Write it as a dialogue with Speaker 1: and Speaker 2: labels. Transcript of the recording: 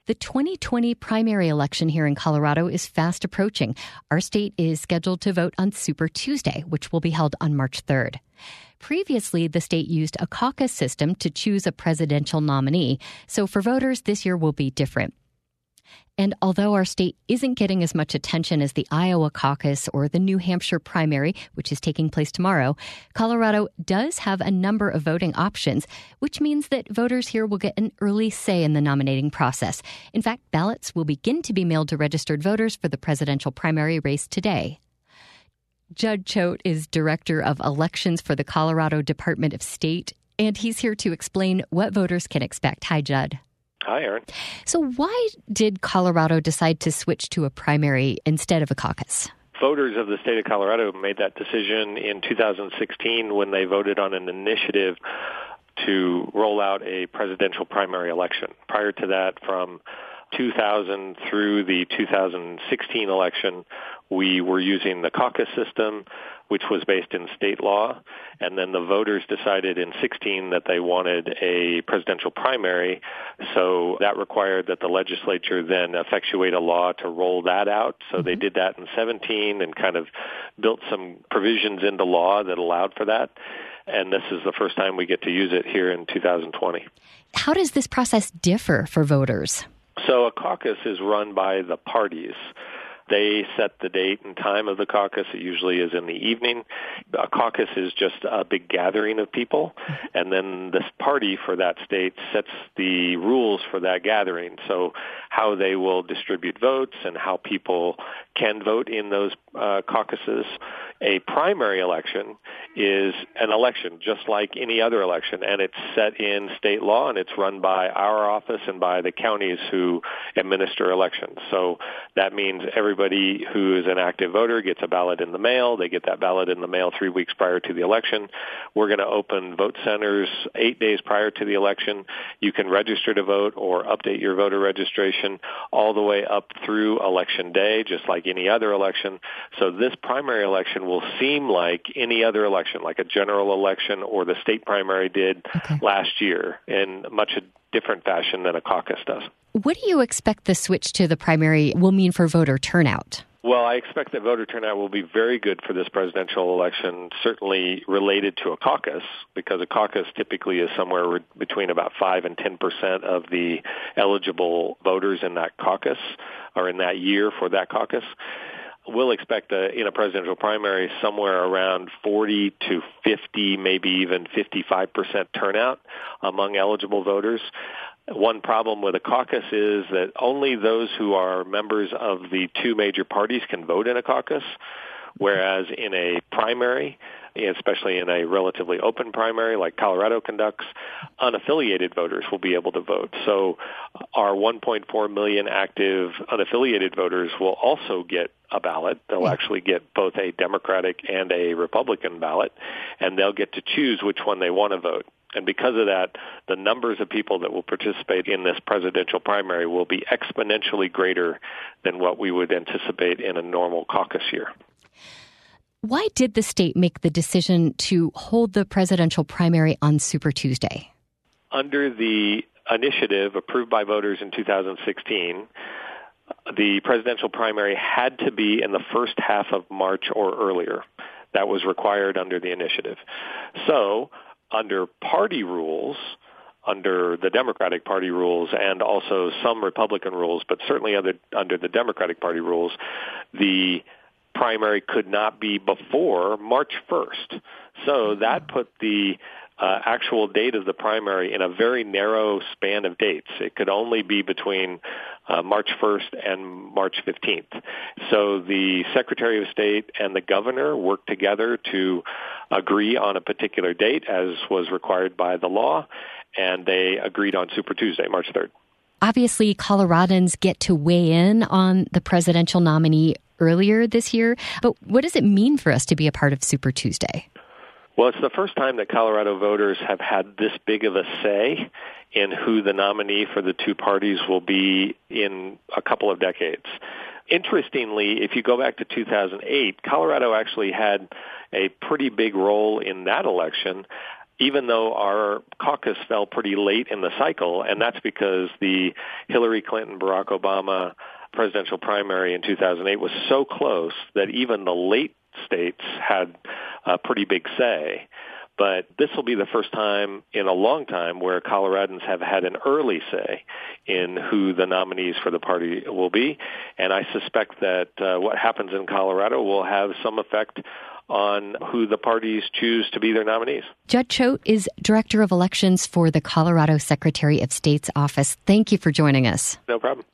Speaker 1: The 2020 primary election here in Colorado is fast approaching. Our state is scheduled to vote on Super Tuesday, which will be held on March 3rd. Previously, the state used a caucus system to choose a presidential nominee, so for voters, this year will be different. And although our state isn't getting as much attention as the Iowa caucus or the New Hampshire primary, which is taking place tomorrow, Colorado does have a number of voting options, which means that voters here will get an early say in the nominating process. In fact, ballots will begin to be mailed to registered voters for the presidential primary race today. Judd Choate is Director of Elections for the Colorado Department of State, and he's here to explain what voters can expect. Hi, Judd.
Speaker 2: Hi, Erin.
Speaker 1: So why did Colorado decide to switch to a primary instead of a caucus?
Speaker 2: Voters of the state of Colorado made that decision in 2016 when they voted on an initiative to roll out a presidential primary election. Prior to that, from 2000 through the 2016 election, we were using the caucus system, which was based in state law, and then the voters decided in 16 that they wanted a presidential primary, so that required that the legislature then effectuate a law to roll that out. So they did that in 17 and kind of built some provisions into law that allowed for that, and this is the first time we get to use it here in 2020.
Speaker 1: How does this process differ for voters?
Speaker 2: So a caucus is run by the parties. They set the date and time of the caucus. It usually is in the evening. A caucus is just a big gathering of people, and then this party for that state sets the rules for that gathering. So how they will distribute votes and how people can vote in those caucuses. A primary election is an election just like any other election, and it's set in state law, and it's run by our office and by the counties who administer elections. So that means everybody who is an active voter gets a ballot in the mail. They get that ballot in the mail 3 weeks prior to the election. We're going to open vote centers 8 days prior to the election. You can register to vote or update your voter registration all the way up through election day, just like any other election. So this primary election will seem like any other election, like a general election or the state primary did last year, in much a different fashion than a caucus does.
Speaker 1: What do you expect the switch to the primary will mean for voter turnout?
Speaker 2: Well, I expect that voter turnout will be very good for this presidential election, certainly related to a caucus, because a caucus typically is somewhere between about 5 and 10% of the eligible voters in that caucus or in that year for that caucus. We'll expect in a presidential primary somewhere around 40 to 50, maybe even 55% turnout among eligible voters. One problem with a caucus is that only those who are members of the two major parties can vote in a caucus, whereas in a primary, especially in a relatively open primary like Colorado conducts, unaffiliated voters will be able to vote. So our 1.4 million active unaffiliated voters will also get a ballot. They'll actually get both a Democratic and a Republican ballot, and they'll get to choose which one they want to vote. And because of that, the numbers of people that will participate in this presidential primary will be exponentially greater than what we would anticipate in a normal caucus year.
Speaker 1: Why did the state make the decision to hold the presidential primary on Super Tuesday?
Speaker 2: Under the initiative approved by voters in 2016, the presidential primary had to be in the first half of March or earlier. That was required under the initiative. So, under party rules, under the Democratic Party rules and also some Republican rules, but certainly under the Democratic Party rules, the primary could not be before March 1st. So that put the actual date of the primary in a very narrow span of dates. It could only be between March 1st and March 15th. So the Secretary of State and the governor worked together to agree on a particular date, as was required by the law, and they agreed on Super Tuesday, March 3rd.
Speaker 1: Obviously, Coloradans get to weigh in on the presidential nominee earlier this year, but what does it mean for us to be a part of Super Tuesday?
Speaker 2: Well, it's the first time that Colorado voters have had this big of a say in who the nominee for the two parties will be in a couple of decades. Interestingly, if you go back to 2008, Colorado actually had a pretty big role in that election even though our caucus fell pretty late in the cycle, and that's because the Hillary Clinton-Barack Obama presidential primary in 2008 was so close that even the late states had a pretty big say. But this will be the first time in a long time where Coloradans have had an early say in who the nominees for the party will be. And I suspect that what happens in Colorado will have some effect on who the parties choose to be their nominees.
Speaker 1: Judd Choate is Director of Elections for the Colorado Secretary of State's office. Thank you for joining us.
Speaker 2: No problem.